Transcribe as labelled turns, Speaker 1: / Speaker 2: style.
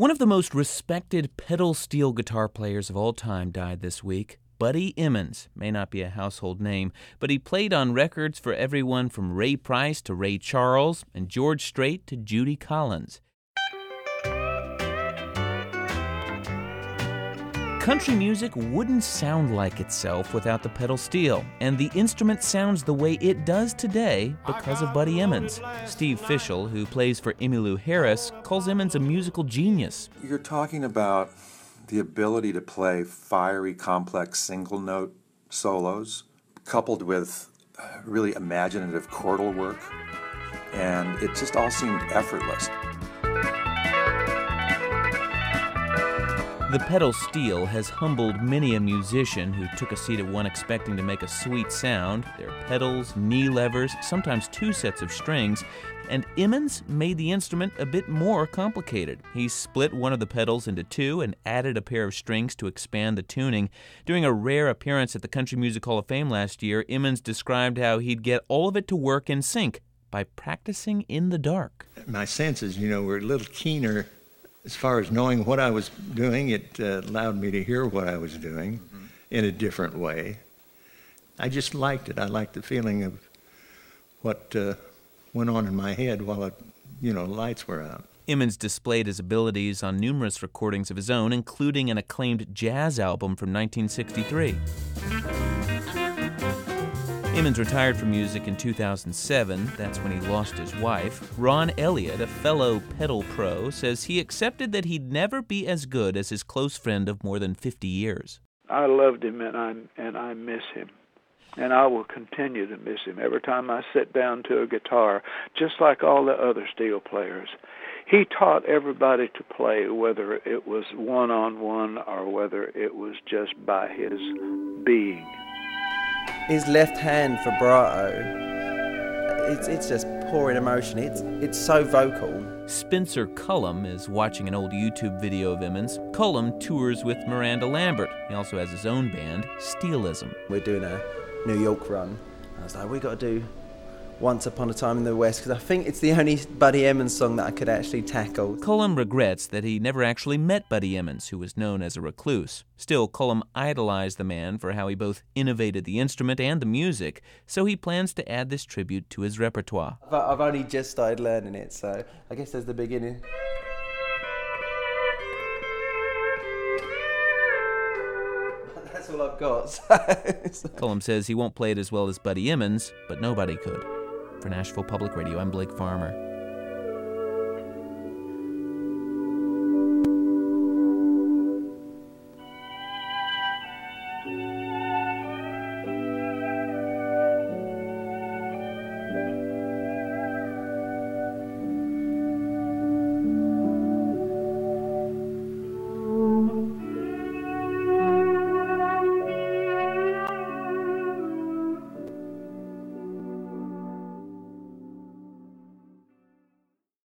Speaker 1: One of the most respected pedal steel guitar players of all time died this week. Buddy Emmons may not be a household name, but he played on records for everyone from Ray Price to Ray Charles and George Strait to Judy Collins. Country music wouldn't sound like itself without the pedal steel, and the instrument sounds the way it does today because of Buddy Emmons. Steve Fischel, who plays for Emmylou Harris, calls Emmons a musical genius.
Speaker 2: You're talking about the ability to play fiery, complex single-note solos, coupled with really imaginative chordal work, and it just all seemed effortless.
Speaker 1: The pedal steel has humbled many a musician who took a seat at one expecting to make a sweet sound. There are pedals, knee levers, sometimes two sets of strings, and Emmons made the instrument a bit more complicated. He split one of the pedals into two and added a pair of strings to expand the tuning. During a rare appearance at the Country Music Hall of Fame last year, Emmons described how he'd get all of it to work in sync by practicing in the dark.
Speaker 3: My senses, were a little keener. As far as knowing what I was doing, it allowed me to hear what I was doing in a different way. I just liked it. I liked the feeling of what went on in my head while lights were out.
Speaker 1: Emmons displayed his abilities on numerous recordings of his own, including an acclaimed jazz album from 1963. Emmons retired from music in 2007. That's when he lost his wife. Ron Elliott, a fellow pedal pro, says he accepted that he'd never be as good as his close friend of more than 50 years.
Speaker 4: I loved him, and I miss him. And I will continue to miss him every time I sit down to a guitar, just like all the other steel players. He taught everybody to play, whether it was one-on-one or whether it was just by his being.
Speaker 5: His left hand vibrato, it's just pouring emotion. It's so vocal.
Speaker 1: Spencer Cullum is watching an old YouTube video of Emmons. Cullum tours with Miranda Lambert. He also has his own band, Steelism.
Speaker 5: We're doing a New York run. I was like, we got to do Once Upon a Time in the West, because I think it's the only Buddy Emmons song that I could actually tackle.
Speaker 1: Cullum regrets that he never actually met Buddy Emmons, who was known as a recluse. Still, Cullum idolized the man for how he both innovated the instrument and the music, so he plans to add this tribute to his repertoire.
Speaker 5: I've only just started learning it, so I guess there's the beginning. That's all I've got.
Speaker 1: Cullum says he won't play it as well as Buddy Emmons, but nobody could. For Nashville Public Radio, I'm Blake Farmer.